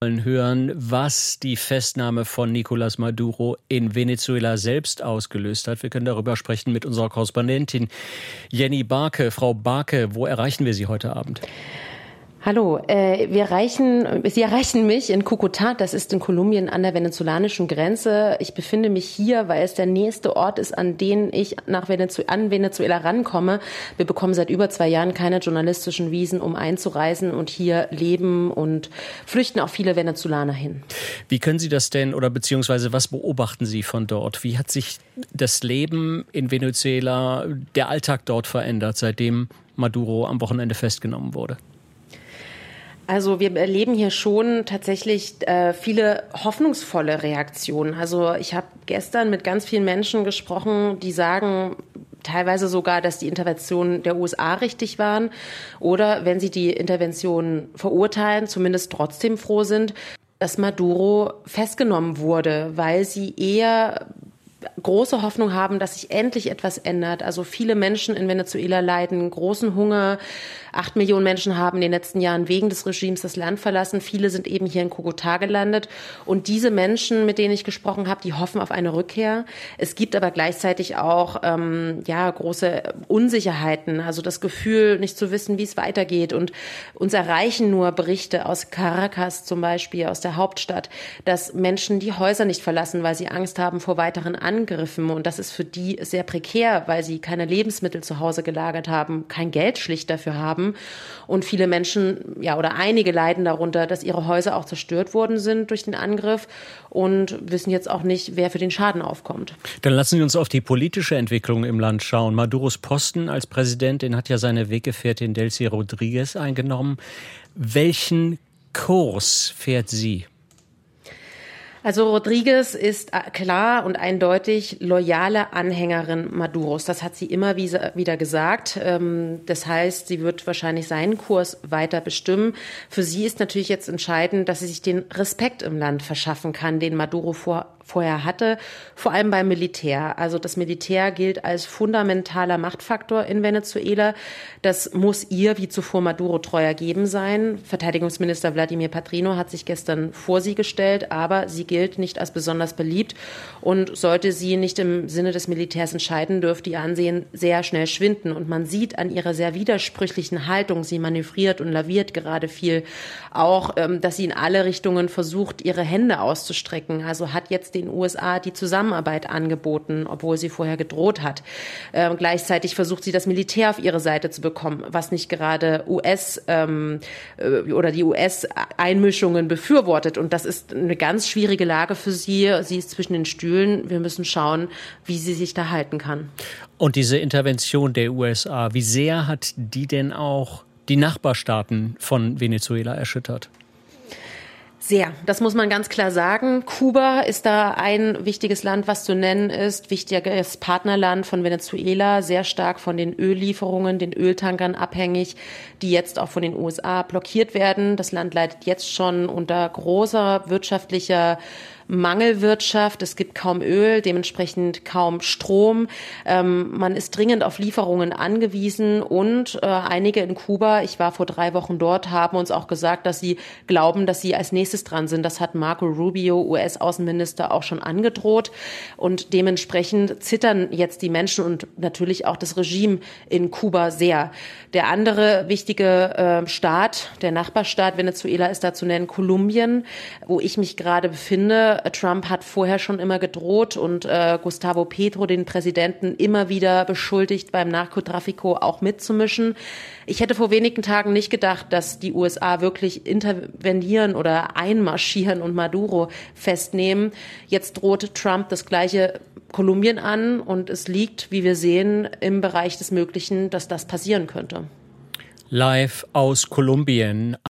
wollen hören, was die Festnahme von Nicolás Maduro in Venezuela selbst ausgelöst hat. Wir können darüber sprechen mit unserer Korrespondentin Jenny Barke. Frau Barke, wo erreichen wir Sie heute Abend? Hallo, Sie erreichen mich in Cúcuta, das ist in Kolumbien an der venezolanischen Grenze. Ich befinde mich hier, weil es der nächste Ort ist, an den ich an Venezuela rankomme. Wir bekommen seit über 2 Jahren keine journalistischen Visen, um einzureisen, und hier leben und flüchten auch viele Venezolaner hin. Wie können Sie das denn, oder beziehungsweise was beobachten Sie von dort? Wie hat sich das Leben in Venezuela, der Alltag dort verändert, seitdem Maduro am Wochenende festgenommen wurde? Also wir erleben hier schon tatsächlich viele hoffnungsvolle Reaktionen. Also ich habe gestern mit ganz vielen Menschen gesprochen, die sagen teilweise sogar, dass die Interventionen der USA richtig waren, oder wenn sie die Intervention verurteilen, zumindest trotzdem froh sind, dass Maduro festgenommen wurde, weil sie eher große Hoffnung haben, dass sich endlich etwas ändert. Also viele Menschen in Venezuela leiden großen Hunger. 8 Millionen Menschen haben in den letzten Jahren wegen des Regimes das Land verlassen. Viele sind eben hier in Cúcuta gelandet. Und diese Menschen, mit denen ich gesprochen habe, die hoffen auf eine Rückkehr. Es gibt aber gleichzeitig auch große Unsicherheiten. Also das Gefühl, nicht zu wissen, wie es weitergeht. Und uns erreichen nur Berichte aus Caracas zum Beispiel, aus der Hauptstadt, dass Menschen die Häuser nicht verlassen, weil sie Angst haben vor weiteren Angriffen. Und das ist für die sehr prekär, weil sie keine Lebensmittel zu Hause gelagert haben, kein Geld schlicht dafür haben. Und viele Menschen, oder einige leiden darunter, dass ihre Häuser auch zerstört worden sind durch den Angriff und wissen jetzt auch nicht, wer für den Schaden aufkommt. Dann lassen Sie uns auf die politische Entwicklung im Land schauen. Maduros Posten als Präsident, den hat ja seine Weggefährtin Delcy Rodríguez eingenommen. Welchen Kurs fährt sie? Also Rodríguez ist klar und eindeutig loyale Anhängerin Maduros. Das hat sie immer wieder gesagt. Das heißt, sie wird wahrscheinlich seinen Kurs weiter bestimmen. Für sie ist natürlich jetzt entscheidend, dass sie sich den Respekt im Land verschaffen kann, den Maduro vorher hatte, vor allem beim Militär. Also das Militär gilt als fundamentaler Machtfaktor in Venezuela. Das muss ihr wie zuvor Maduro treu ergeben sein. Verteidigungsminister Vladimir Padrino hat sich gestern vor sie gestellt, aber sie gilt nicht als besonders beliebt, und sollte sie nicht im Sinne des Militärs entscheiden, dürfte ihr Ansehen sehr schnell schwinden. Und man sieht an ihrer sehr widersprüchlichen Haltung, sie manövriert und laviert gerade viel, auch, dass sie in alle Richtungen versucht, ihre Hände auszustrecken. Also hat jetzt den USA die Zusammenarbeit angeboten, obwohl sie vorher gedroht hat. Gleichzeitig versucht sie, das Militär auf ihre Seite zu bekommen, was nicht gerade die US-Einmischungen befürwortet. Und das ist eine ganz schwierige Lage für sie. Sie ist zwischen den Stühlen. Wir müssen schauen, wie sie sich da halten kann. Und diese Intervention der USA, wie sehr hat die denn auch die Nachbarstaaten von Venezuela erschüttert? Sehr, das muss man ganz klar sagen. Kuba ist da ein wichtiges Land, was zu nennen ist. Wichtiges Partnerland von Venezuela, sehr stark von den Öllieferungen, den Öltankern abhängig, die jetzt auch von den USA blockiert werden. Das Land leidet jetzt schon unter großer wirtschaftlicher Mangelwirtschaft. Es gibt kaum Öl, dementsprechend kaum Strom. Man ist dringend auf Lieferungen angewiesen, und einige in Kuba, ich war vor 3 Wochen dort, haben uns auch gesagt, dass sie glauben, dass sie als nächstes dran sind. Das hat Marco Rubio, US-Außenminister, auch schon angedroht, und dementsprechend zittern jetzt die Menschen und natürlich auch das Regime in Kuba sehr. Der andere wichtige Staat, der Nachbarstaat Venezuela, ist da zu nennen Kolumbien, wo ich mich gerade befinde. Trump hat vorher schon immer gedroht und Gustavo Petro, den Präsidenten, immer wieder beschuldigt, beim Narkotráfico auch mitzumischen. Ich hätte vor wenigen Tagen nicht gedacht, dass die USA wirklich intervenieren oder einmarschieren und Maduro festnehmen. Jetzt droht Trump das gleiche Kolumbien an, und es liegt, wie wir sehen, im Bereich des Möglichen, dass das passieren könnte. Live aus Kolumbien.